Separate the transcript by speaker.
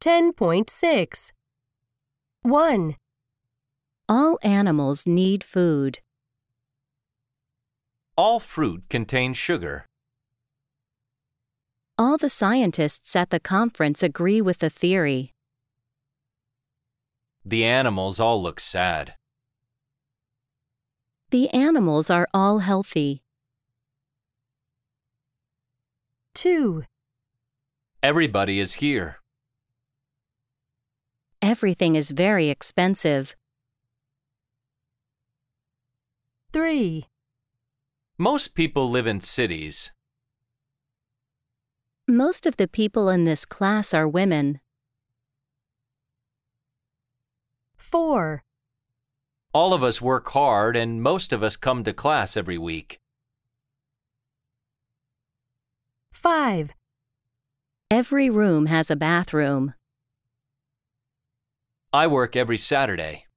Speaker 1: 10.6. 1.
Speaker 2: All animals need food.
Speaker 3: All fruit contains sugar.
Speaker 2: All the scientists at the conference agree with the theory.
Speaker 3: The animals all look sad.
Speaker 2: The animals are all healthy.
Speaker 1: 2.
Speaker 3: Everybody is here.
Speaker 2: Everything is very expensive.
Speaker 1: 3.
Speaker 3: Most people live in cities.
Speaker 2: Most of the people in this class are women.
Speaker 1: 4.
Speaker 3: All of us work hard and most of us come to class every week.
Speaker 1: 5.
Speaker 2: Every room has a bathroom.
Speaker 3: I work every Saturday.